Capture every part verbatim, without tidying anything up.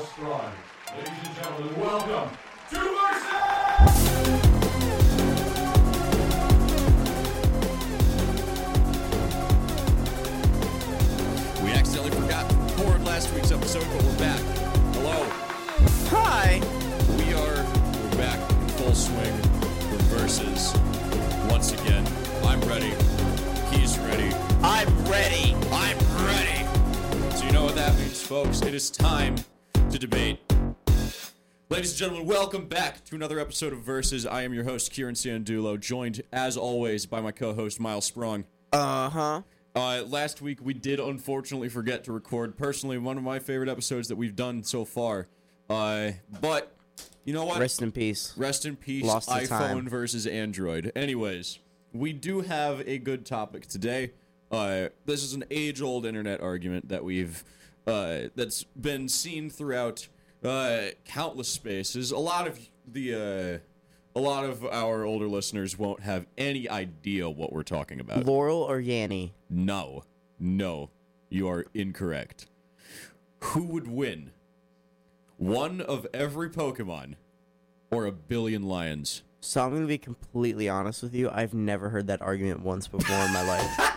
Miles Strong. Ladies and gentlemen, welcome to Versus! We accidentally forgot to record last week's episode, but we're back. Hello. Hi. We are we're back in full swing with Versus. Once again, I'm ready. He's ready. I'm ready. I'm ready. So you know what that means, folks. It is time to debate. Ladies and gentlemen, welcome back to another episode of Versus. I am your host, Kieran Sandulo, joined, as always, by my co-host, Miles Sprong. Uh-huh. Uh, last week, we did unfortunately forget to record, personally, one of my favorite episodes that we've done so far. Uh, but, you know what? Rest in peace. Rest in peace, Lost to iPhone time. versus Android. Anyways, we do have a good topic today. Uh, this is an age-old internet argument that we've, uh, that's been seen throughout, uh, countless spaces. A lot of the, uh, a lot of our older listeners won't have any idea what we're talking about. Laurel or Yanny? No. No. You are incorrect. Who would win? One of every Pokemon or a billion lions? So I'm going to be completely honest with you. I've never heard that argument once before in my life.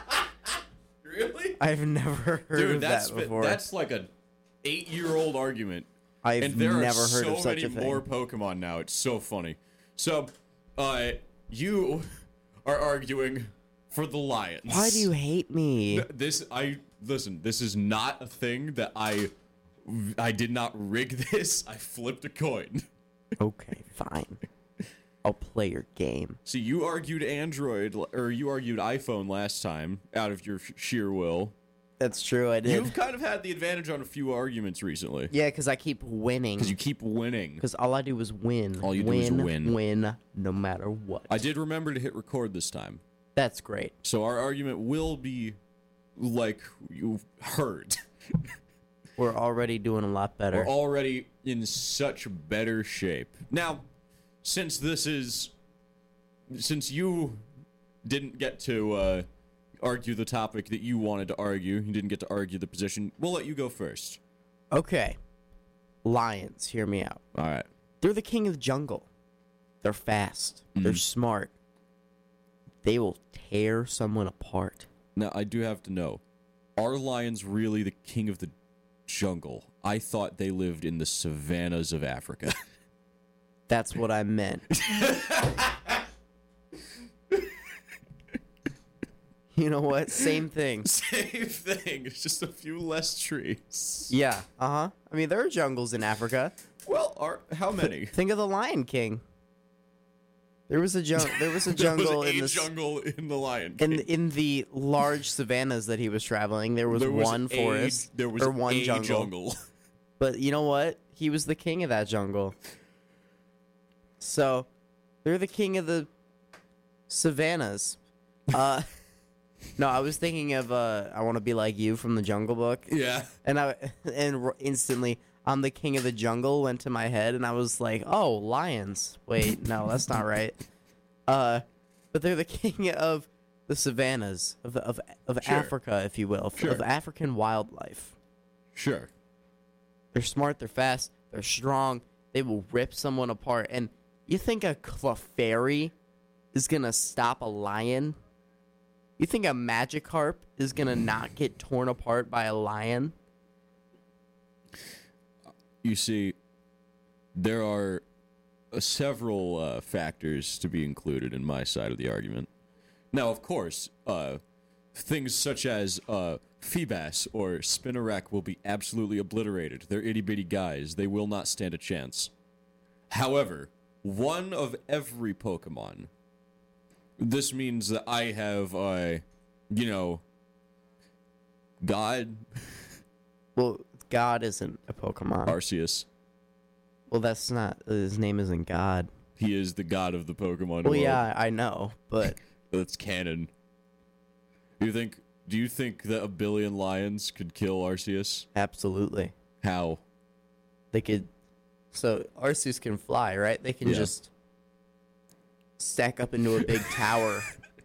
Really? I've never heard Dude, of that's that before. that's like a eight-year-old argument. I've and there never are heard so of such many a thing. more Pokemon now. It's so funny. So, uh, you are arguing for the lions. Why do you hate me? This I listen. This is not a thing that I. I did not rig this. I flipped a coin. Okay, fine. I'll play your game. See, you argued Android, or you argued iPhone last time, out of your sheer will. That's true, I did. You've kind of had the advantage on a few arguments recently. Yeah, because I keep winning. Because you keep winning. Because all I do is win. All you do win, is win. Win, no matter what. I did remember to hit record this time. That's great. So our argument will be like you heard. We're already doing a lot better. We're already in such better shape. Now, since this is... Since you didn't get to uh, argue the topic that you wanted to argue, you didn't get to argue the position, we'll let you go first. Okay. Lions, hear me out. All right. They're the king of the jungle. They're fast. They're smart. They will tear someone apart. Now, I do have to know, are lions really the king of the jungle? I thought they lived in the savannas of Africa. That's what I meant. You know what? Same thing. Same thing. It's just a few less trees. Yeah. Uh-huh. I mean, there are jungles in Africa. Well, are how many? Think of the Lion King. There was a jung- There was a jungle there was a in the jungle in the Lion King. in in the large savannas that he was traveling. There was, there was one a, forest There was or one a jungle. jungle. But you know what? He was the king of that jungle. So, they're the king of the savannas. Uh, no, I was thinking of uh, I Want to Be Like You from the Jungle Book. Yeah. And I and r- instantly, I'm the king of the jungle went to my head, and I was like, oh, lions. Wait, no, that's not right. Uh, but they're the king of the savannas, of the, of, of Sure. Africa, if you will, Sure. of African wildlife. Sure. They're smart, they're fast, they're strong, they will rip someone apart. And you think a Clefairy is going to stop a lion? You think a Magikarp is going to not get torn apart by a lion? You see, there are uh, several uh, factors to be included in my side of the argument. Now, of course, uh, things such as uh, Feebas or Spinarak will be absolutely obliterated. They're itty-bitty guys. They will not stand a chance. However, one of every Pokemon. This means that I have, uh, you know, God, Well, God isn't a Pokemon. Arceus. Well, that's not. His name isn't God. He is the god of the Pokemon Well, world. yeah, I know, but That's canon. You think? Do you think that a billion lions could kill Arceus? absolutely. How? They could. So, Arceus can fly, right? They can Yeah. just stack up into a big tower.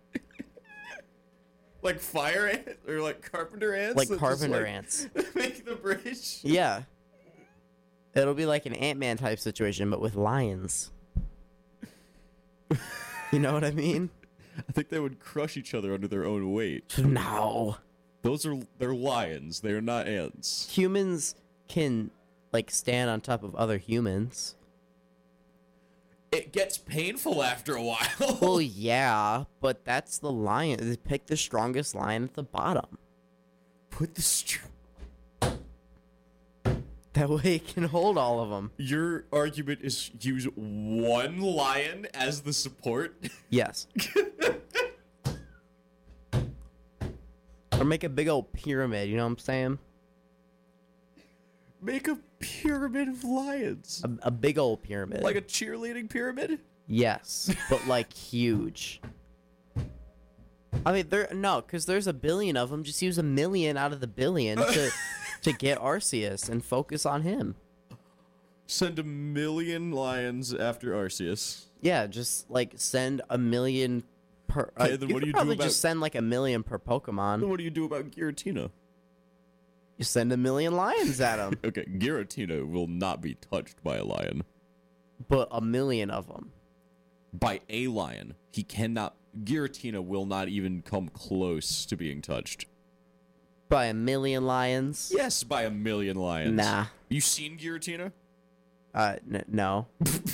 Like fire ants or like carpenter ants? Like that just, carpenter like, ants. Make the bridge. Yeah. It'll be like an Ant-Man type situation, but with lions. You know what I mean? I think they would crush each other under their own weight. No. Those are they're lions. They are not ants. Humans can, like, stand on top of other humans. It gets painful after a while. Well, yeah, but that's the lion. They pick the strongest lion at the bottom. Put the str- That way it can hold all of them. Your argument is use one lion as the support. Yes. Or make a big old pyramid, you know what I'm saying? Make a pyramid of lions. A, a big old pyramid. Like a cheerleading pyramid? Yes, but like huge. I mean, there no, because there's a billion of them. Just use a million out of the billion to to get Arceus and focus on him. Send a million lions after Arceus. Yeah, just like send a million per. Uh, Okay, then you what do could you do probably about- just send like a million per Pokemon. Then what do you do about Giratina? You send a million lions at him, Okay, Giratina will not be touched by a lion. but a million of them. By a lion. He cannot... Giratina will not even come close to being touched. By a million lions? Yes, by a million lions. Nah. You seen Giratina? Uh, n- no.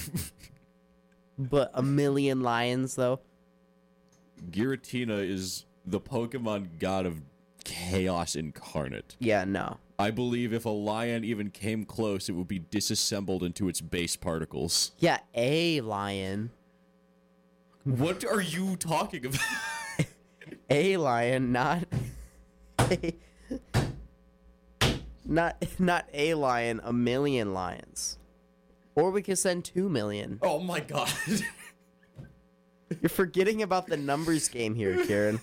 But a million lions, though. Giratina is the Pokemon god of chaos incarnate. Yeah, no. I believe if a lion even came close, it would be disassembled into its base particles. Yeah, a lion. What are you talking about? A lion, not a, not not a lion, a million lions. Or we could send two million. Oh my god. You're forgetting about the numbers game here, Kieran.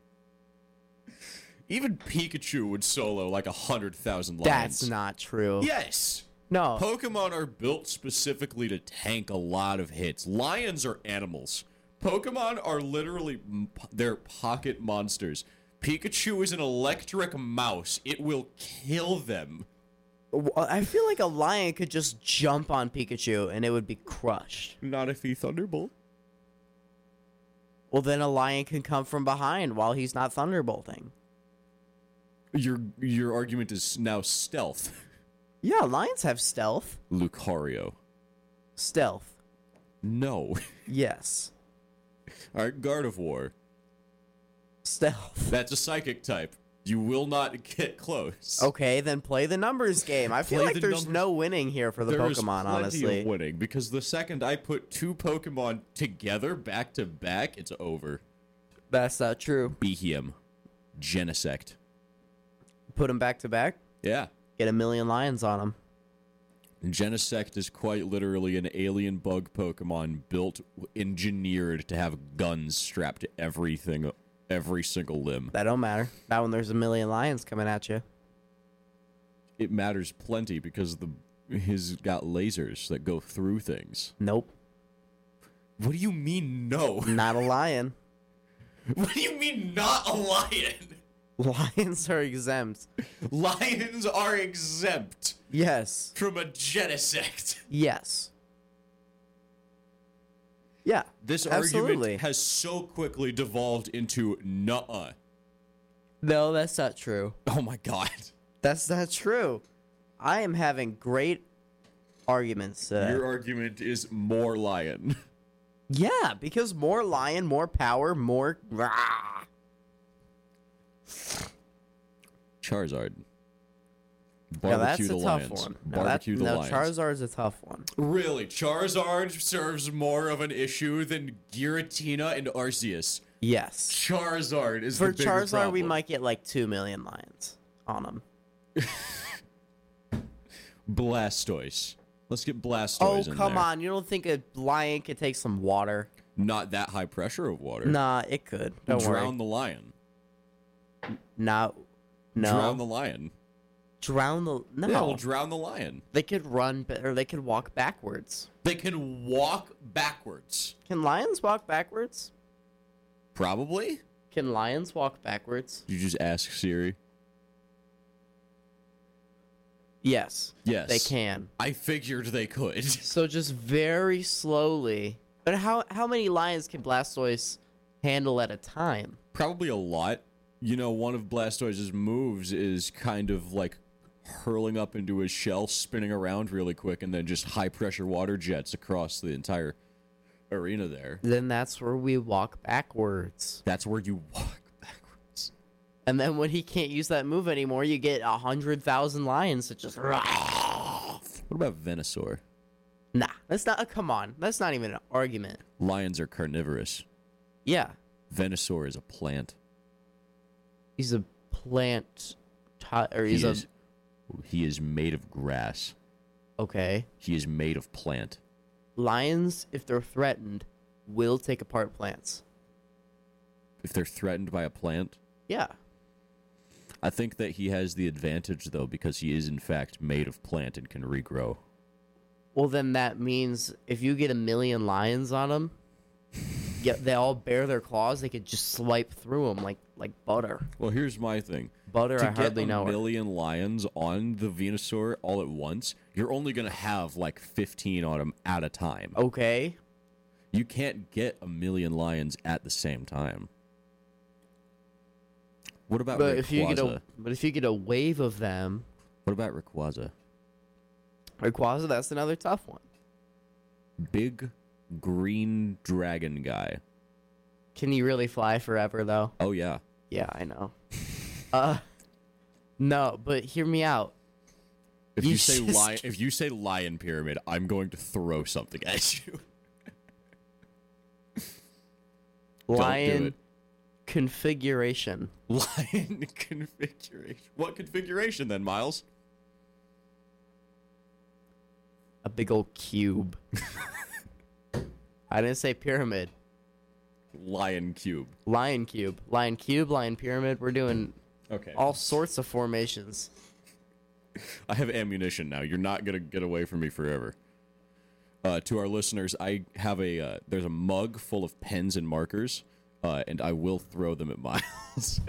Even Pikachu would solo like a hundred thousand lions. That's not true. Yes. No. Pokemon are built specifically to tank a lot of hits. Lions are animals. Pokemon are literally m- they're pocket monsters. Pikachu is an electric mouse. It will kill them. I feel like a lion could just jump on Pikachu and it would be crushed. Not if he Thunderbolt. Well, then a lion can come from behind while he's not thunderbolting. Your your argument is now stealth. Yeah, lions have stealth. Lucario. Stealth. No. Yes. Alright, Gardevoir. Stealth. That's a psychic type. You will not get close. Okay, then play the numbers game. I feel Play like the there's numbers- no winning here for the There is Pokemon, plenty honestly. of winning, because the second I put two Pokemon together, back to back, it's over. That's not true. Behem. Genesect. Put them back to back. Yeah. Get a million lions on them. Genesect is quite literally an alien bug Pokemon built, engineered to have guns strapped to everything, every single limb. That don't matter. Not when there's a million lions coming at you. It matters plenty because the his got lasers that go through things. Nope. What do you mean no? Not a lion. What do you mean not a lion? Lions are exempt. Lions are exempt Yes. from a Genesect. Yes. Yeah. This absolutely. argument has so quickly devolved into nuh-uh. No, that's not true. Oh my god. That's not true. I am having great arguments today. Your argument is more lion. Yeah, because more lion, more power, more. Rah. Charizard. Yeah, that's Barbecue a the tough lions. one. No, that, Barbecue the no, lions. Charizard's a tough one. Really, Charizard serves more of an issue than Giratina and Arceus. Yes. Charizard is For the bigger Charizard, problem. we might get like two million lions on him. Blastoise. Let's get Blastoise Oh, in come there. on. You don't think a lion could take some water? Not that high pressure of water. Nah, it could. Don't Drown worry. the lion. No. No. Drown the lion. Drown the. No. Yeah, we'll drown the lion. They could run, ba- or they could walk backwards. They can walk backwards. Can lions walk backwards? Probably. Can lions walk backwards? You just ask Siri. Yes. Yes. They can. I figured they could. So just very slowly. But how how many lions can Blastoise handle at a time? Probably a lot. You know, one of Blastoise's moves is kind of like hurling up into his shell, spinning around really quick, and then just high-pressure water jets across the entire arena there. Then that's where we walk backwards. That's where you walk backwards. And then when he can't use that move anymore, you get a hundred thousand lions that just. What about Venusaur? Nah, that's not. Uh, come on, that's not even an argument. Lions are carnivorous. Yeah, Venusaur is a plant. he's a plant, ty- or he's he a. is, he is made of grass. Okay. He is made of plant. Lions, if they're threatened, will take apart plants. If they're threatened by a plant, Yeah. I think that he has the advantage, though, because he is, in fact, made of plant and can regrow. Well, then that means if you get a million lions on them, yeah, they all bare their claws. They could just swipe through them like like butter. Well, here's my thing. Butter, to I hardly get a know her. million lions on the Venusaur all at once, you're only going to have like fifteen on them at a time. Okay. You can't get a million lions at the same time. What about But Rayquaza? if you get a but if you get a wave of them, What about Rayquaza? Rayquaza, that's another tough one. Big green dragon guy. Can he really fly forever though? Oh, yeah. Yeah, I know. uh, no, but hear me out. If You you, say just- lion, if you say lion pyramid, I'm going to throw something at you. Lion do it. configuration. Lion configuration. What configuration then, Miles? A big old cube. I didn't say pyramid. Lion cube. Lion cube. Lion cube, lion pyramid. We're doing Okay. all sorts of formations. I have ammunition now. You're not gonna get away from me forever. Uh, to our listeners, I have a uh, there's a mug full of pens and markers, uh, and I will throw them at Miles.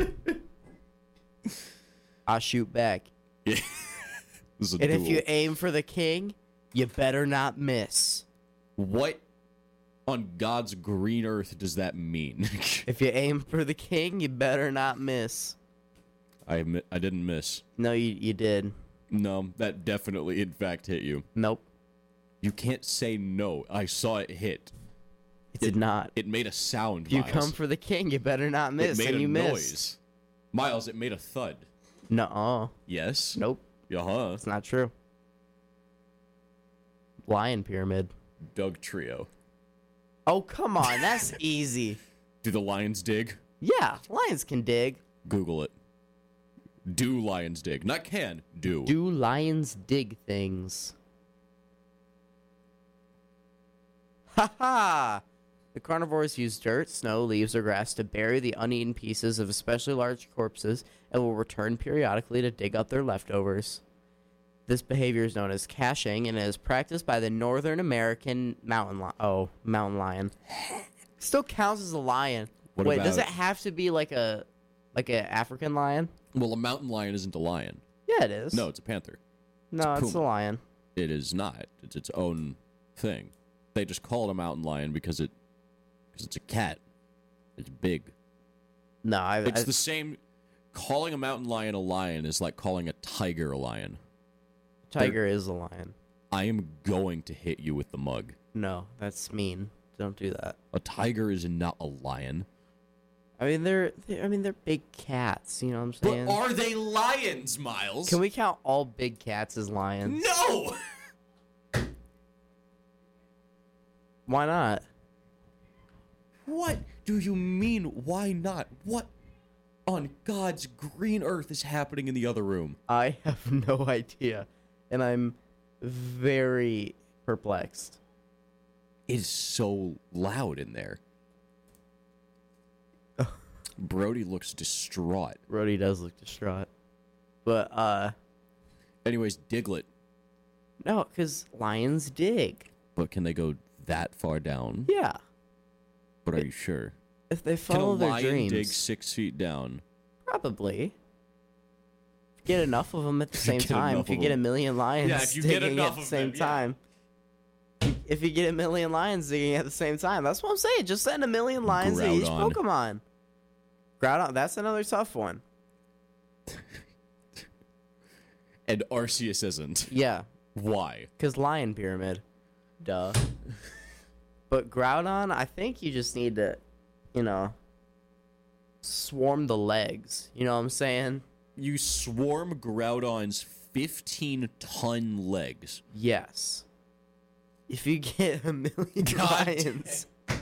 I shoot back. This is a And duel. if you aim for the king, you better not miss. What on God's green earth does that mean? If you aim for the king, you better not miss. I mi- I didn't miss. No, you you did. No, that definitely in fact hit you. Nope, You can't say no. I saw it hit. it did not. It made a sound. If you Miles. come for the king, you better not it miss. made And a you noise. missed. Miles, it made a thud. Nuh-uh. Yes. Nope, Uh huh. it's not true. Lion pyramid. Doug Trio. Oh, come on. That's easy. Do the lions dig? Yeah, lions can dig. Google it. Do lions dig? Not can. Do. Do lions dig things? Ha ha! The carnivores use dirt, snow, leaves, or grass to bury the uneaten pieces of especially large corpses and will return periodically to dig up their leftovers. This behavior is known as caching and is practiced by the Northern American mountain lion. Oh, mountain lion. Still counts as a lion. What Wait, does it about- have to be like a like an African lion? Well, a mountain lion isn't a lion. Yeah, it is. No, it's a panther. no, it's a it's a puma. lion. It is not. It's its own thing. They just call it a mountain lion because it because it's a cat. It's big. No, I, It's I, the same. Calling a mountain lion a lion is like calling a tiger a lion. tiger is a lion. I am going to hit you with the mug. No, that's mean. Don't do that. A tiger is not a lion. I mean, they're, they're I mean, they're big cats. You know what I'm But saying? are they lions, Miles? Can we count all big cats as lions? No! Why not? What do you mean, why not? What on God's green earth is happening in the other room? I have no idea, and I'm very perplexed. It is so loud in there. Brody looks distraught. Rhodey does look distraught, but uh, Anyways, Diglett. no, because lions dig. But can they go that far down? Yeah, But are you sure? if they Can a follow their lion dreams, dig six feet down? probably. get enough of them at the same Get time, enough if you of get a them. million lions Yeah, if you get digging enough at the of same them, yeah. time, if you get a million lions digging at the same time, that's what I'm saying. Just send a million lions to each Groudon. Pokemon. Groudon, that's another tough one. And Arceus isn't. Yeah, Why? because Lion Pyramid. Duh. But Groudon, I think you just need to, you know, swarm the legs. You know what I'm saying? You swarm Groudon's fifteen-ton legs. Yes. If you get a million God lions.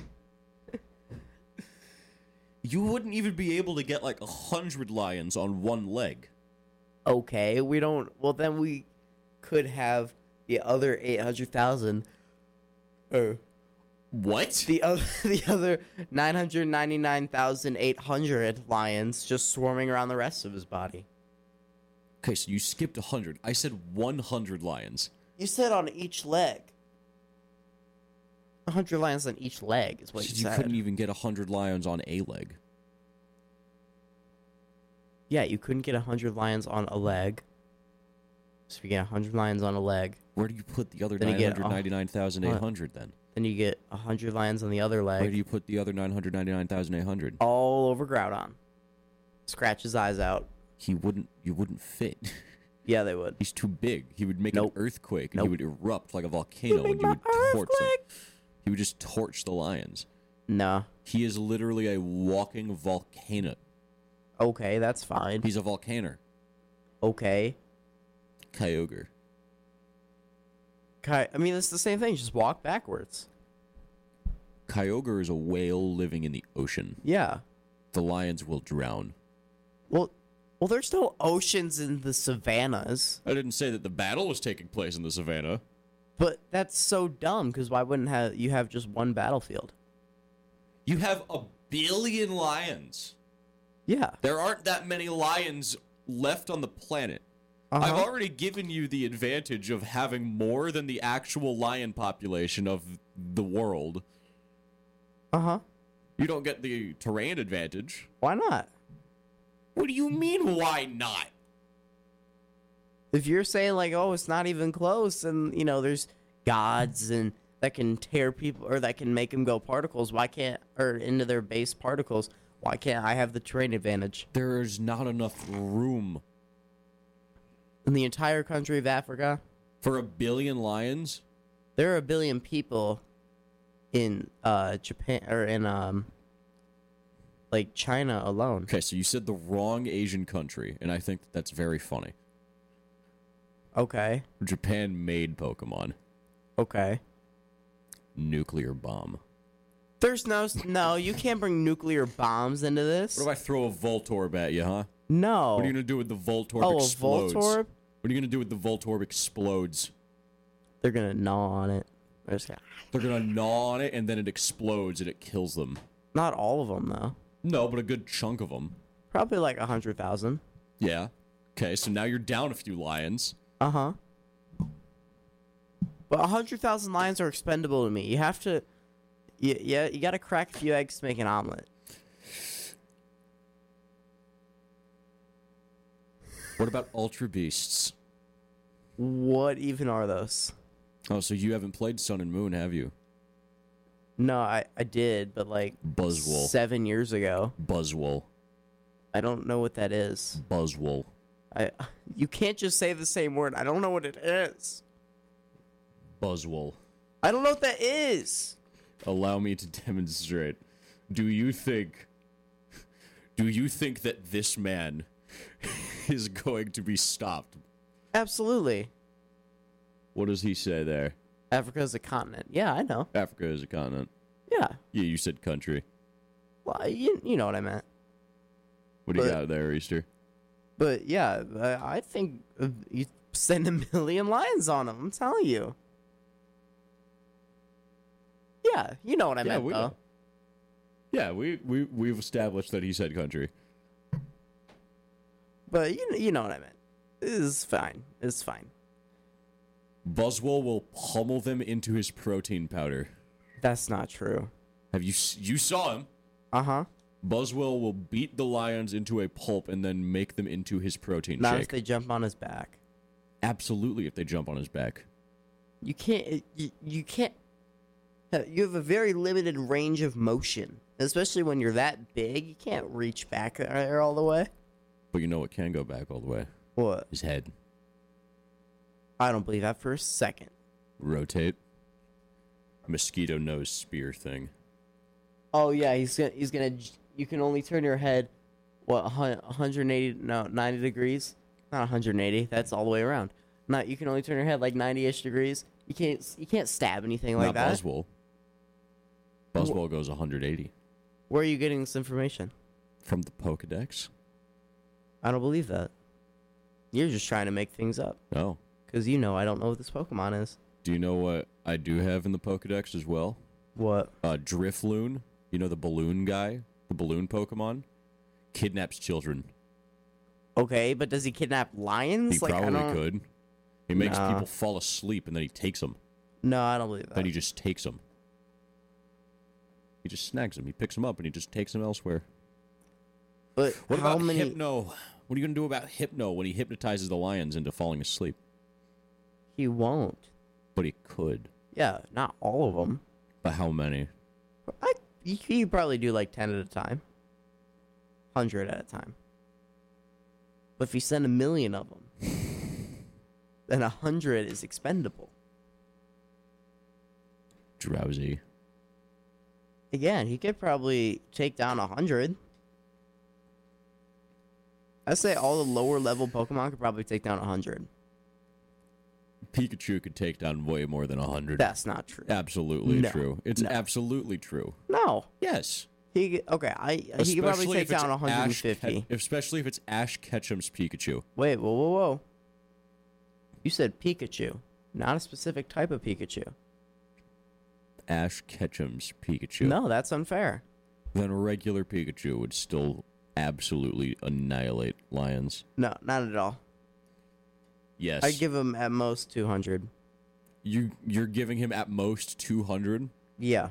You wouldn't even be able to get like a hundred lions on one leg. Okay, we don't. Well, then we could have the other eight hundred thousand. Or What? the other, the other nine hundred ninety-nine thousand eight hundred lions just swarming around the rest of his body. Okay, so you skipped a hundred. I said one hundred lions. You said on each leg. A hundred lions on each leg is what you, You said. couldn't even get a hundred lions on a leg. Yeah, you couldn't get a hundred lions on a leg. So if you get a hundred lions on a leg, Where do you put the other Then you nine get hundred ninety-nine thousand eight hundred then? then you get a hundred lions on the other Where leg. do you put the other nine hundred ninety-nine thousand eight hundred? All over Groudon. Scratch his eyes out. He wouldn't. You wouldn't fit. Yeah, they would. He's too big. He would make Nope. an earthquake, and Nope. he would erupt like a volcano, make and you my would torch them. earthquake. He would just torch the lions. No. He is literally a walking volcano. Okay, that's fine. He's a volcaner. Okay. Kyogre. Kai, I mean, it's the same thing. Just walk backwards. Kyogre is a whale living in the ocean. Yeah. The lions will drown. Well, well, there's no oceans in the savannas. I didn't say that the battle was taking place in the savannah. But that's so dumb, because why wouldn't have you have just one battlefield? You have a billion lions. Yeah. There aren't that many lions left on the planet. I've Uh-huh. already given you the advantage of having more than the actual lion population of the world. Uh-huh. You don't get the terrain advantage. Why not? What do you mean, why not? If you're saying, like, oh, it's not even close, and, you know, there's gods and that can tear people, or that can make them go particles, why can't, or into their base particles, why can't I have the terrain advantage? There's not enough room. In the entire country of Africa, For a billion lions? there are a billion people in uh Japan, or in, um, like, China alone. Okay, so you said the wrong Asian country, and I think that that's very funny. Okay. Japan made Pokemon. Okay. Nuclear bomb. There's no, no, you can't bring nuclear bombs into this. What if I throw a Voltorb at you, huh? No. What are you gonna do with the Voltorb Oh, a explodes? Voltorb? What are you gonna do with the Voltorb explodes? They're gonna gnaw on it. They're just gonna... They're gonna gnaw on it, and then it explodes, and it kills them. Not all of them, though. No, but a good chunk of them. Probably like a hundred thousand. Yeah. Okay, so now you're down a few lions. Uh huh. But a hundred thousand lions are expendable to me. You have to, you, yeah, you got to crack a few eggs to make an omelet. What about Ultra Beasts? What even are those? Oh, so you haven't played Sun and Moon, have you? No, I, I did, but like Buzzwole. seven years ago. Buzzwole. I don't know what that is. Buzzwole. I, you can't just say the same word. I don't know what it is. Buzzwole. I don't know what that is. Allow me to demonstrate. Do you think... Do you think that this man is going to be stopped? Absolutely. What does he say there? Africa is a continent. Yeah, I know. Africa is a continent. Yeah. Yeah, you said country. Well, you, you know what I meant. What do you But- got there, Easter? But yeah, I I think uh, you send a million lions on them. I'm telling you. Yeah, you know what I Yeah, meant, we though. know. Yeah, we, we, we've established that he said country. But you you know what I meant. It's fine. It's fine. Buzzwole will pummel them into his protein powder. That's not true. Have you s- you saw him? Uh huh. Buzzwell will beat the lions into a pulp and then make them into his protein Not shake. if they jump on his back. Absolutely, if they jump on his back. You can't. You, you can't. You have a very limited range of motion, especially when you're that big. You can't reach back there all the way. But you know what can go back all the way? What? His head. I don't believe that for a second. Rotate. Mosquito nose spear thing. Oh yeah, he's gonna. He's gonna. You can only turn your head, what, one hundred eighty? No, ninety degrees. Not one hundred eighty. That's all the way around. Not. You can only turn your head like ninety-ish degrees. You can't. You can't stab anything like Not that. Buzzwell. Buzzwell goes one hundred eighty. Where are you getting this information? From the Pokedex? I don't believe that. You're just trying to make things up. Oh. Because you know I don't know what this Pokemon is. Do you know what I do have in the Pokedex as well? What? Uh, Drifloon. You know the balloon guy? The balloon Pokemon? Kidnaps children. Okay, but does he kidnap lions? He like, I probably don't... could. He makes Nah. people fall asleep and then he takes them. No, I don't believe that. Then he just takes them. He just snags them. He picks them up and he just takes them elsewhere. But What how about many? Hypno? What are you going to do about Hypno when he hypnotizes the lions into falling asleep? He won't. But he could. Yeah, not all of them. But how many? I, you could you probably do like ten at a time. Hundred at a time. But if you send a million of them, then a hundred is expendable. Drowsy. Again, he could probably take down a hundred. I'd say all the lower level Pokemon could probably take down a hundred. Pikachu could take down way more than one hundred. That's not true. Absolutely No. true. It's No. absolutely true. No. Yes. He could- okay, I he could probably Especially take if it's down one hundred Ash fifty. Ke- especially if it's Ash Ketchum's Pikachu. Wait, whoa, whoa, whoa. You said Pikachu, not a specific type of Pikachu. Ash Ketchum's Pikachu. No, that's unfair. Then a regular Pikachu would still absolutely annihilate lions. No, not at all. Yes. I'd give him at most two hundred. you you're giving him at most two hundred? Yeah.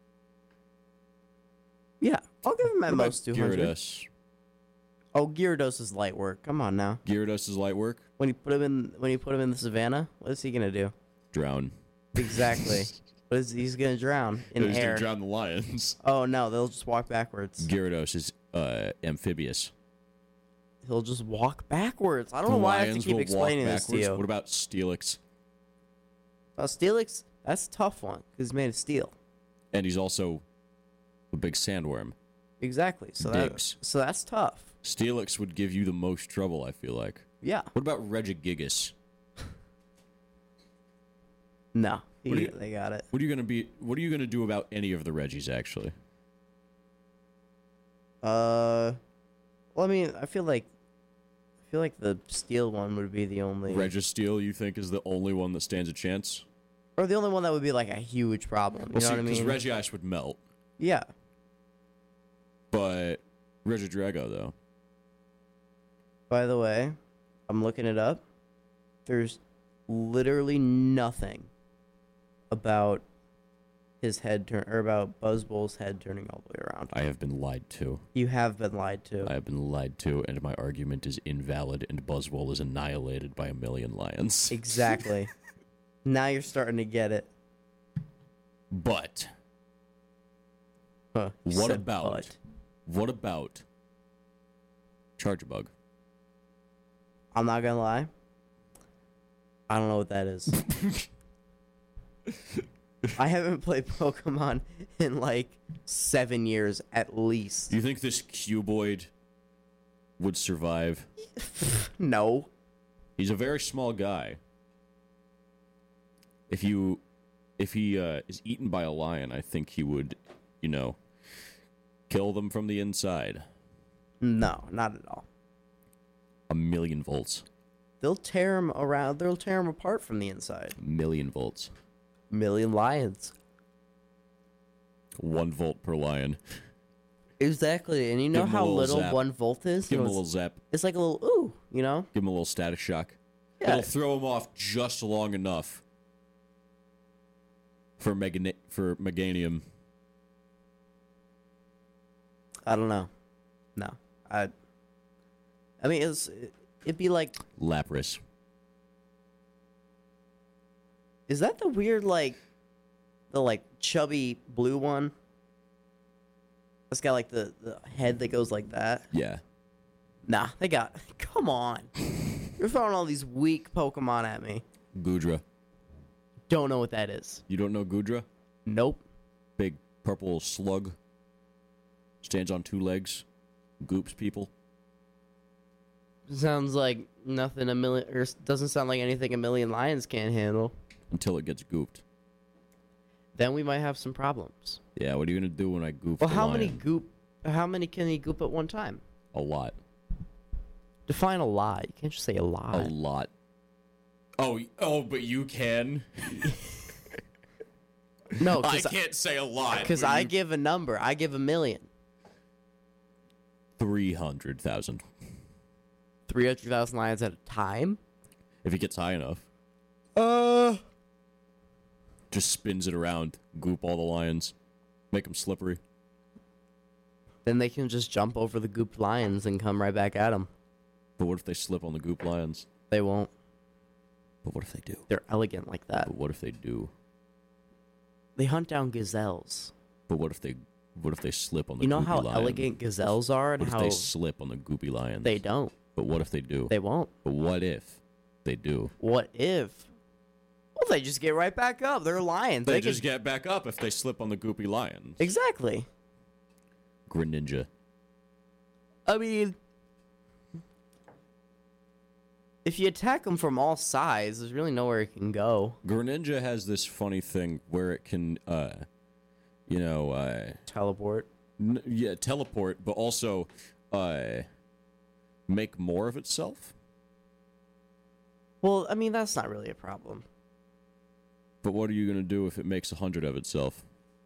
Yeah, I'll give him at What most two about hundred. Gyarados? Oh, Gyarados is light work. Come on now. Gyarados is light work? When you put him in, when you put him in the savannah, what is he gonna do? Drown. Exactly. What is he's gonna drown in He's air? gonna drown the lions. Oh no, they'll just walk backwards. Gyarados is uh, amphibious. He'll just walk backwards. I don't know The why I have to lions keep will explaining walk this to backwards. you. What about Steelix? Uh, Steelix, that's a tough one because he's made of steel. And he's also a big sandworm. Exactly. So that, Digs. so that's tough. Steelix would give you the most trouble, I feel like. Yeah. What about Regigigas? No, he, What do you- they got it. What are you gonna be? What are you gonna do about any of the Reggies? Actually, Uh, well, I mean, I feel like, I feel like the steel one would be the only, Registeel, you think is the only one that stands a chance? or the only one that would be like a huge problem. You Well, know see, what I mean? because Regice would melt, yeah. but Regidrago though. By the way, I'm looking it up. There's literally nothing about his head turn or about Buzzwole's head turning all the way around. I have been lied to. You have been lied to. I have been lied to, and my argument is invalid, and Buzzwole is annihilated by a million lions. Exactly. Now you're starting to get it. But Huh, you what said about but. what about Chargebug? I'm not gonna lie. I don't know what that is. I haven't played Pokemon in like seven years at least. Do you think this cuboid would survive? No. He's a very small guy. If you, if he uh, is eaten by a lion, I think he would, you know, kill them from the inside. No, not at all. A million volts. They'll tear him around. They'll tear him apart from the inside. A million volts. Million lions. One volt per lion. Exactly. And you know Give him a how little little zap. one volt is? Give You him know, a little it's, zap. it's like a little ooh, you know? Give him a little static shock. Yeah. It'll throw him off just long enough for Megane- for Meganium. I don't know. No, I. I mean, it's it'd be like. Lapras. Is that the weird like, the like chubby blue one? It's got like the, the head that goes like that. Yeah. Nah, they got. Come on, you're throwing all these weak Pokemon at me. Gudra. Don't know what that is. You don't know Gudra? Nope. Big purple slug. Stands on two legs. Goops people. Sounds like nothing a million, or doesn't sound like anything a million lions can't handle. Until it gets gooped. Then we might have some problems. Yeah, what are you gonna do when I goop Well, the how lion? many goop? How many can he goop at one time? A lot. Define a lot. You can't just say a lot. A lot. Oh, y- oh, but you can. No, I because can't say a lot. because I give a number. I give a million. Three hundred thousand. Three hundred thousand lions at a time. If it gets high enough, Uh. just spins it around, goop all the lions, make them slippery. Then they can just jump over the gooped lions and come right back at them. But what if they slip on the goop lions? They won't. But what if they do? They're elegant like that. But what if they do? They hunt down gazelles. But what if they? What if they slip on the? You know goopy how lion? elegant gazelles are and What if how they slip on the goopy lions? they don't. But what if they do? They won't. But what if they do? What if? Well, they just get right back up. They're lions. They, They, just can... get back up if they slip on the goopy lions. Exactly. Greninja. I mean, if you attack them from all sides, there's really nowhere it can go. Greninja has this funny thing where it can, uh, you know, uh, Teleport. n- yeah, teleport, but also, uh, make more of itself. Well, I mean, that's not really a problem. But what are you gonna do if it makes a hundred of itself?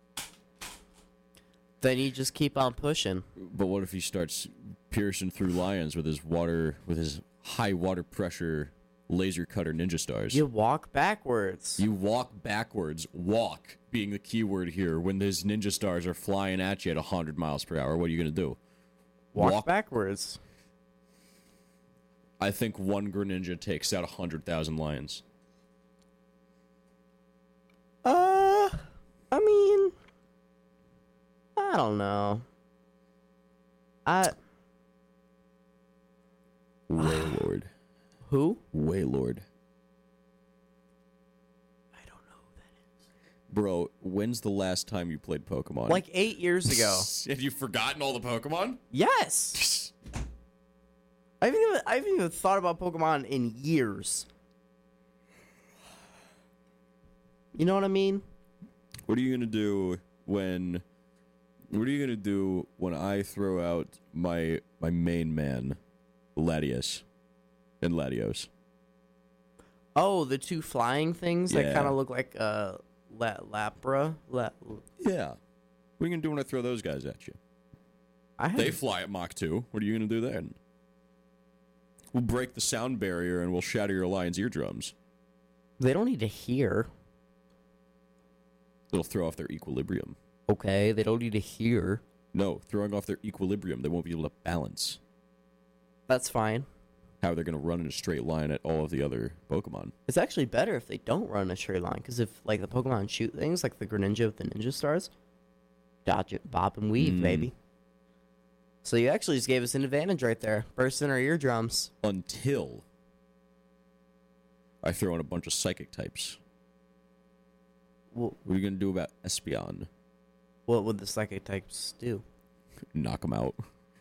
Then you just keep on pushing. But what if he starts piercing through lions with his water, with his high water pressure laser cutter ninja stars? You walk backwards. You walk backwards. Walk being the key word here. When those ninja stars are flying at you at one hundred miles per hour, what are you going to do? walk, walk- backwards. I think one Greninja takes out one hundred thousand lions. Uh, I mean, I don't know. I Waylord. who? Waylord. I don't know who that is. Bro, when's the last time you played Pokemon? Like eight years ago. Have you forgotten all the Pokemon? Yes. I haven't even I haven't even thought about Pokemon in years. You know what I mean? What are you gonna do when? What are you gonna do when I throw out my my main man, Latios, and Latios? Oh, the two flying things that Yeah. kind of look like uh La- Lapra. La- Yeah. What are you gonna do when I throw those guys at you? I They have, fly at Mach two. What are you gonna do then? We'll break the sound barrier and we'll shatter your lion's eardrums. they don't need to hear. It'll throw off their equilibrium. Okay, they don't need to hear. No, throwing off their equilibrium, they won't be able to balance. That's fine. How they're gonna run in a straight line at all of the other Pokemon. It's actually better if they don't run a straight line, because if like the Pokemon shoot things like the Greninja with the Ninja Stars, dodge it, bob and weave, Mm. baby. So you actually just gave us an advantage right there. Burst in our eardrums. Until I throw in a bunch of psychic types. Well, What are you gonna do about Espeon? what would the psychic types do? Knock them out.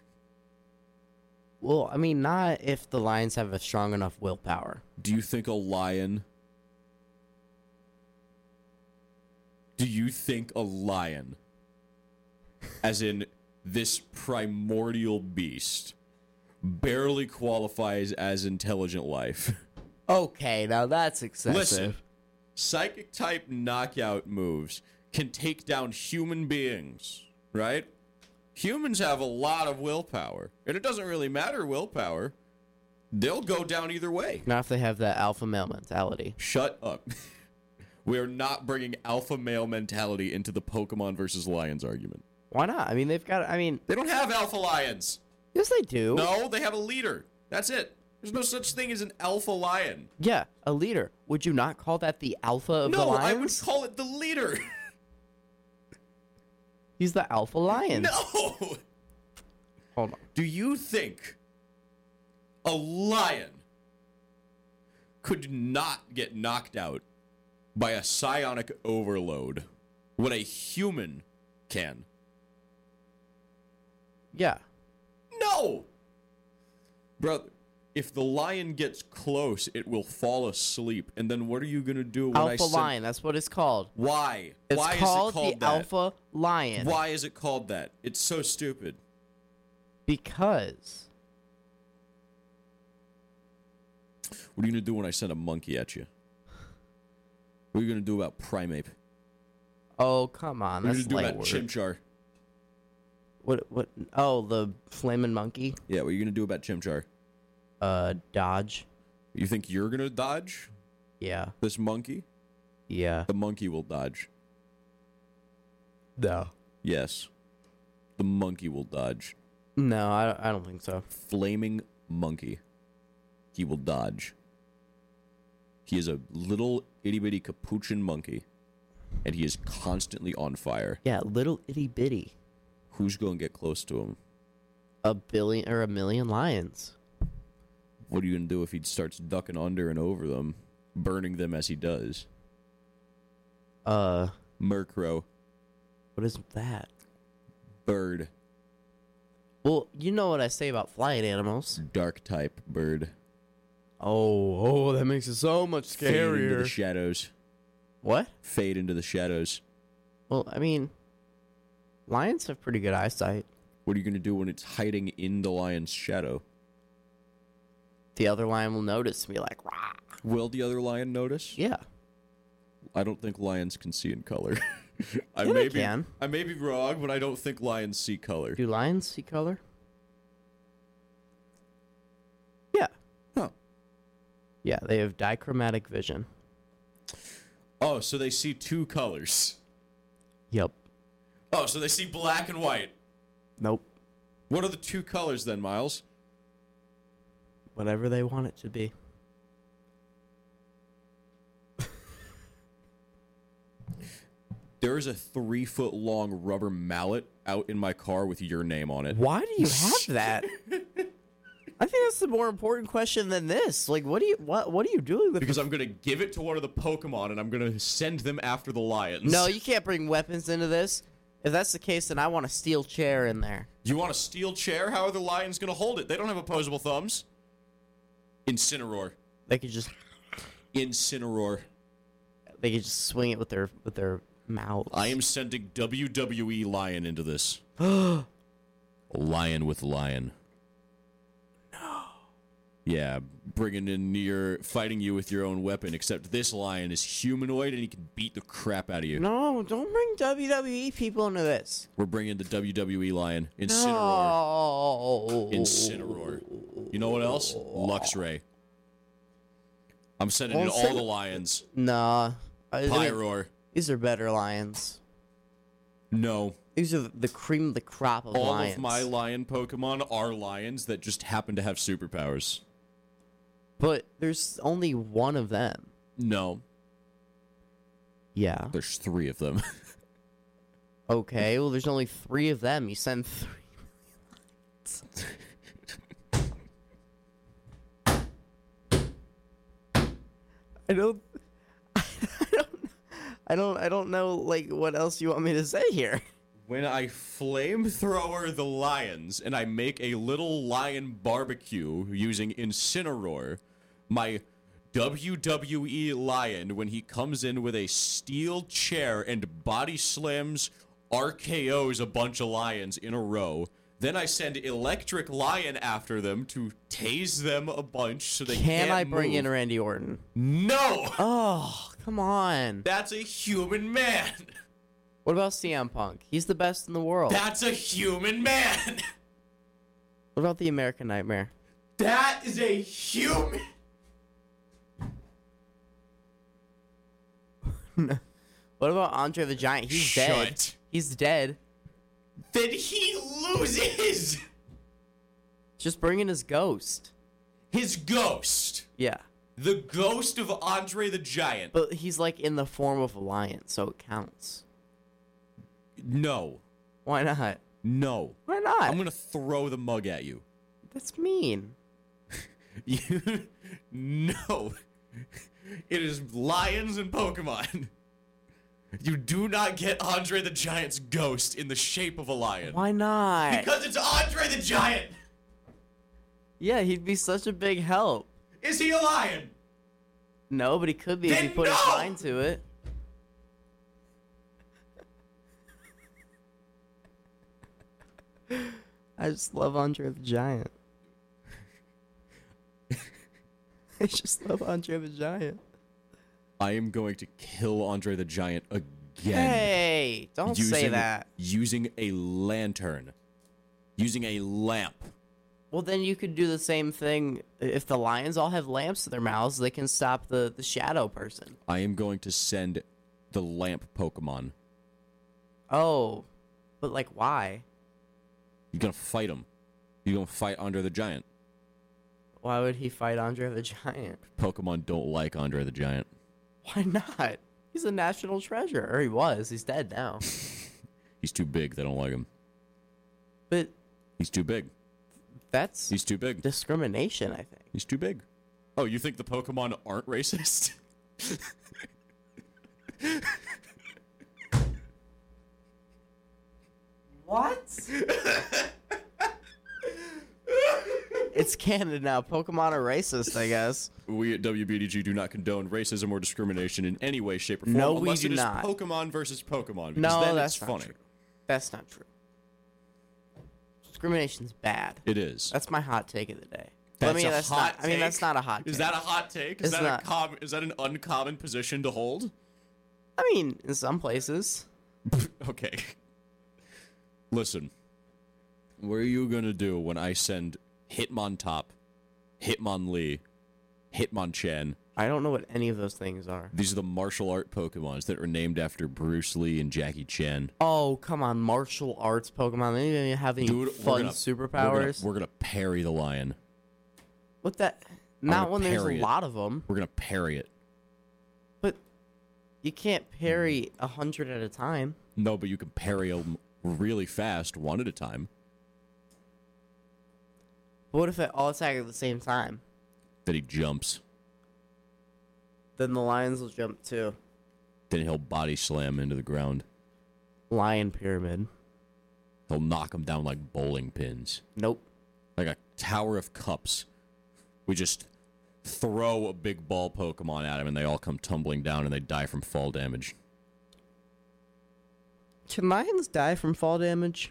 Well, I mean, not if the lions have a strong enough willpower. Do you think a lion... Do you think a lion, as in this primordial beast, barely qualifies as intelligent life? Okay, now that's excessive. Listen, psychic type knockout moves can take down human beings, right? Humans have a lot of willpower, and it doesn't really matter willpower. They'll go down either way. Not if they have that alpha male mentality. Shut up. We are not bringing alpha male mentality into the Pokemon versus Lions argument. Why not? I mean, they've got. I mean, They don't have alpha lions. yes, they do. No, they have a leader. That's it. There's no such thing as an alpha lion. Yeah, a leader. Would you not call that the alpha of the No, lions? I would call it the leader. He's the alpha lion. No. Hold on. Do you think a lion could not get knocked out by a psionic overload when a human can? Yeah. No! Brother, if the lion gets close, it will fall asleep. And then what are you going to do when I Alpha send... lion. That's what it's called. Why? It's Why called, is it called the that? alpha lion. Why is it called that? It's so stupid. Because What are you going to do when I send a monkey at you? What are you going to do about Primeape? oh come on, What are that's you going to do light about word. Chimchar? What what? Oh, the flaming monkey. Yeah, what are you going to do about Chimchar? Uh, dodge. You think you're going to dodge Yeah. this monkey? Yeah. The monkey will dodge. No. Yes. The monkey will dodge. No, I I don't think so. Flaming monkey. He will dodge. He is a little itty bitty capuchin monkey, and he is constantly on fire. Yeah, little itty bitty. Who's going to get close to him? A billion or a million lions. What are you going to do if he starts ducking under and over them, burning them as he does? Uh, Murkrow. what is that? Bird. Well, you know what I say about flying animals. Dark type bird. Oh, oh, that makes it so much Fade into the shadows. What? Fade into the shadows. Well, I mean, lions have pretty good eyesight. What are you going to do when it's hiding in the lion's shadow? The other lion will notice and be like, rah. Will the other lion notice? Yeah. I don't think lions can see in color. I Yeah, may they be, can. I may be wrong, but I don't think lions see color. Do lions see color? Yeah. Huh. Yeah, they have dichromatic vision. Oh, so they see two colors. Yep. Oh, so they see black and white. Nope. What are the two colors then, Miles? Whatever they want it to be. There is a three foot long rubber mallet out in my car with your name on it. Why do you have that? I think that's the more important question than this. Like, what do you what what are you doing with? Because I'm gonna give it to one of the Pokemon and I'm gonna send them after the lions. No, you can't bring weapons into this. If that's the case, then I want a steel chair in there. You want a steel chair? How are the lions gonna hold it? They don't have opposable thumbs. Incineroar. They could just Incineroar. they could just swing it with their with their mouths. I am sending W W E Lion into this. A lion with lion. No. Yeah, bringing in your fighting you with your own weapon. Except this lion is humanoid and he can beat the crap out of you. No, don't bring W W E people into this. We're bringing the W W E Lion. Incineroar. No. Incineroar. You know what else? Luxray. I'm sending in Well, all send- the lions. Nah. I mean, Pyroar. these are better lions. No. These are the cream of the crop of All lions. of my lion Pokemon are lions that just happen to have superpowers. But there's only one of them. No. Yeah. There's three of them. Okay, well, there's only three of them. You send three. I don't. I don't. I don't. I don't know. Like, what else you want me to say here? When I flamethrower the lions and I make a little lion barbecue using Incineroar, my W W E lion, when he comes in with a steel chair and body slams, R K Os a bunch of lions in a row, then I send Electric Lion after them to tase them a bunch so they Can can't I bring move. in Randy Orton? No! Oh, come on. That's a human man! What about C M Punk? He's the best in the world. That's a human man! What about the American Nightmare? That is a human... What about Andre the Giant? He's dead. Shut. He's dead. then he loses Just bring in his ghost. his ghost. Yeah. The ghost of Andre the Giant. But he's like in the form of a lion, so it counts. No. Why not? No. Why not? I'm going to throw the mug at you. That's mean. You no. It is lions and Pokemon. You do not get Andre the Giant's ghost in the shape of a lion. Why not? Because it's Andre the Giant. Yeah, he'd be such a big help. Is he a lion? No, but he could be if Then he put his no! mind to it. I just love Andre the Giant. I just love Andre the Giant. I am going to kill Andre the Giant again. Hey, don't say using- that. Using a lantern. Using a lamp. Well, then you could do the same thing. If the lions all have lamps in their mouths, they can stop the, the shadow person. I am going to send the lamp Pokemon. Oh, but like why? You're going to fight him. You're going to fight Andre the Giant. Why would he fight Andre the Giant? Pokemon don't like Andre the Giant. Why not? He's a national treasure. Or he was. He's dead now. He's too big. They don't like him. But He's too big. that's He's too big. discrimination, I think. He's too big. Oh, you think the Pokemon aren't racist? What? It's Canada now. Pokemon are racist, I guess. We at W B D G do not condone racism or discrimination in any way, shape, or form. No, we unless do it is not. Pokemon versus Pokemon. Because No, then that's it's not funny. true. That's not true. Discrimination's bad. It is. That's my hot take of the day. That's I mean, a that's hot not. I mean, that's take? not a hot take. Is that a hot take? Is It's that not. a com- Is that an uncommon position to hold? I mean, in some places. Okay. Listen. What are you gonna do when I send Hitmontop, Hitmonlee, Hitmonchan? I don't know what any of those things are. These are the martial art Pokemons that are named after Bruce Lee and Jackie Chan. Oh, come on, martial arts Pokemon. They don't even have any Dude, we're fun gonna- superpowers. We're gonna, we're gonna parry the lion. What that? Not gonna when there's parry a it. lot of them. We're gonna parry it. But you can't parry a hundred at a time. No, but you can parry them really fast, one at a time. But what if they all attack at the same time? Then he jumps. Then the lions will jump too. Then he'll body slam into the ground. Lion pyramid. He'll knock him down like bowling pins. Nope. Like a tower of cups. We just throw a big ball Pokemon at him and they all come tumbling down and they die from fall damage. Can lions die from fall damage?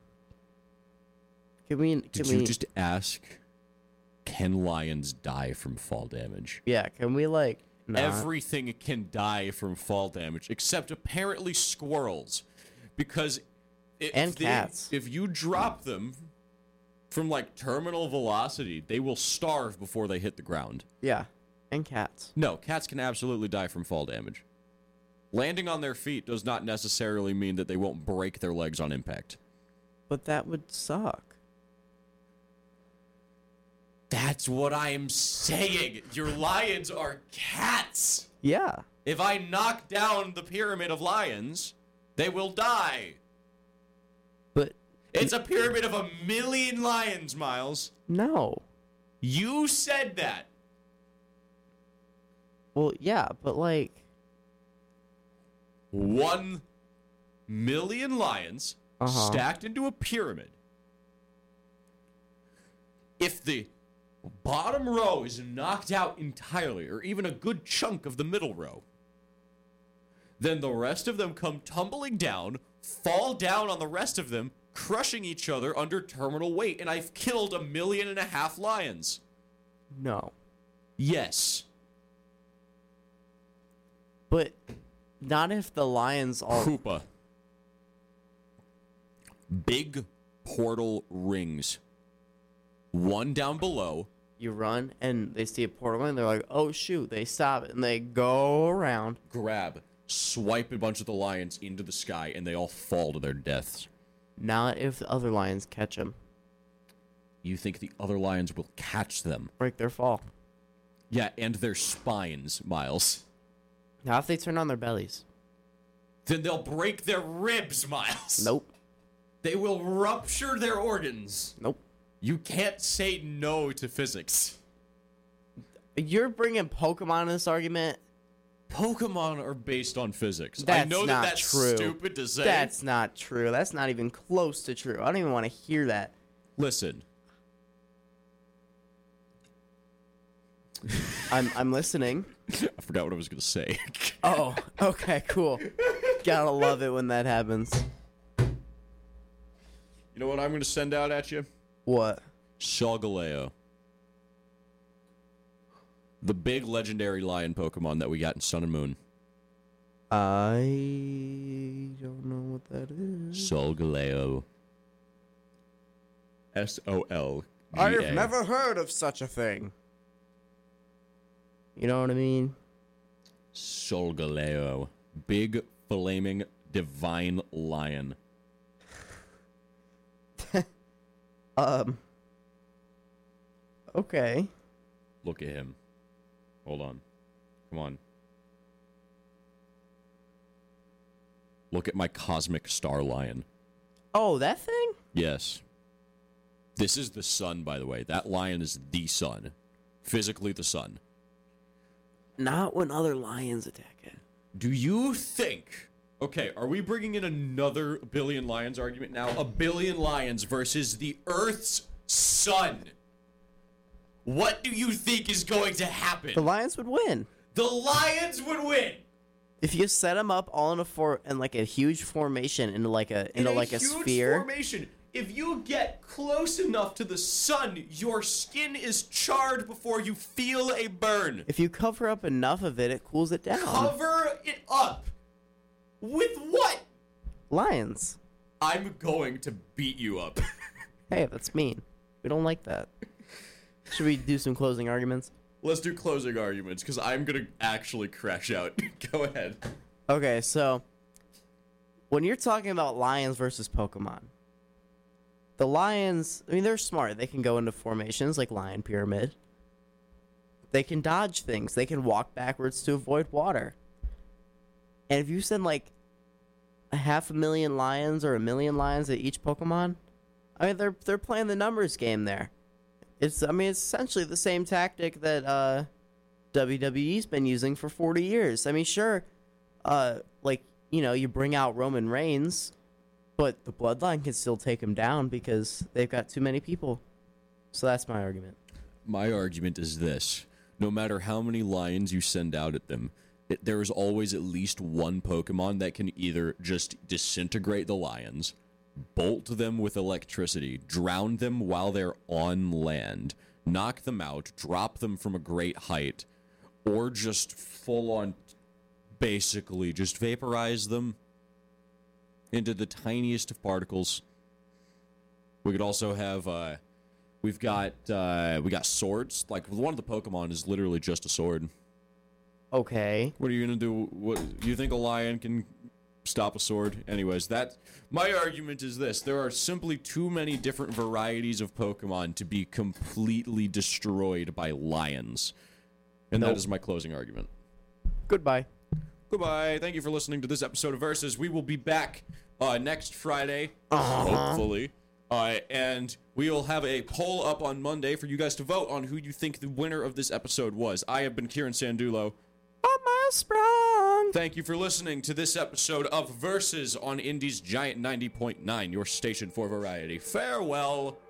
Can we? Can Did we? you just ask, can lions die from fall damage? Yeah. Can we like? Not? Everything can die from fall damage, except apparently squirrels. Because if And they- cats. if you drop them from like terminal velocity, they will starve before they hit the ground. Yeah. And cats. No, cats can absolutely die from fall damage. Landing on their feet does not necessarily mean that they won't break their legs on impact. But that would suck. That's what I am saying. Your lions are cats. Yeah. If I knock down the pyramid of lions, they will die. But It's a pyramid of a million lions, Miles. no. You said that. Well, yeah, but like, One million lions Uh-huh. stacked into a pyramid. If the bottom row is knocked out entirely, or even a good chunk of the middle row, then the rest of them come tumbling down, fall down on the rest of them, crushing each other under terminal weight, and I've killed a million and a half lions. no. Yes. But not if the lions all. Koopa. Big portal rings. One down below. You run and they see a portal and they're like, oh shoot, they stop it and they go around. Grab. Swipe a bunch of the lions into the sky, and they all fall to their deaths. Not if the other lions catch them. You think the other lions will catch them? Break their fall. Yeah, and their spines, Miles. Now if they turn on their bellies. Then they'll break their ribs, Miles. Nope. They will rupture their organs. Nope. You can't say no to physics. You're bringing Pokemon in this argument. Pokemon are based on physics. That's I know not that that's true. stupid to say. That's not true. That's not even close to true. I don't even want to hear that. Listen. I'm I'm listening. I forgot what I was going to say. Oh, okay, cool. Gotta love it when that happens. You know what I'm going to send out at you? What? Solgaleo. The big legendary lion Pokemon that we got in Sun and Moon. I don't know what that is. Solgaleo. S O L G A. I've never heard of such a thing. You know what I mean? Solgaleo. Big, flaming, divine lion. Um. Okay. Look at him. Hold on. Come on. Look at my cosmic star lion. Oh, that thing? Yes. This is the sun, by the way. That lion is the sun. Physically the sun. Not when other lions attack it. Do you think... Okay, are we bringing in another billion lions argument now? A billion lions versus the Earth's sun. What do you think is going to happen? The lions would win. The lions would win. If you set them up all in a for in like a huge formation into like a into In like a, a huge sphere. formation. If you get close enough to the sun, your skin is charred before you feel a burn. If you cover up enough of it, it cools it down. Cover it up. With what? Lions. I'm going to beat you up. Hey, that's mean. We don't like that. Should we do some closing arguments? Let's do closing arguments, because I'm going to actually crash out. Go ahead. Okay, so when you're talking about lions versus Pokemon, the lions, I mean, they're smart. They can go into formations like Lion Pyramid. They can dodge things. They can walk backwards to avoid water. And if you send like a half a million lions or a million lions at each Pokemon, I mean, they're they're playing the numbers game there. It's, I mean, it's essentially the same tactic that uh, W W E's been using for forty years. I mean, sure, uh, like, you know, you bring out Roman Reigns, but the Bloodline can still take him down because they've got too many people. So that's my argument. My argument is this. No matter how many lions you send out at them, it, there is always at least one Pokemon that can either just disintegrate the lions, bolt them with electricity, drown them while they're on land, knock them out, drop them from a great height, or just full on basically just vaporize them into the tiniest of particles. We could also have uh we've got uh we got swords. Like one of the Pokemon is literally just a sword. Okay. What are you gonna do? What you think a lion can stop a sword? Anyways, that my argument is this: there are simply too many different varieties of Pokemon to be completely destroyed by lions. And Nope. that is my closing argument. Goodbye. Goodbye. Thank you for listening to this episode of Versus. We will be back uh, next Friday, Uh-huh. hopefully. Uh, and we will have a poll up on Monday for you guys to vote on who you think the winner of this episode was. I have been Kieran Sandulo. I'm Miles Sprung. Thank you for listening to this episode of Versus on Indy's Giant ninety point nine, your station for variety. Farewell.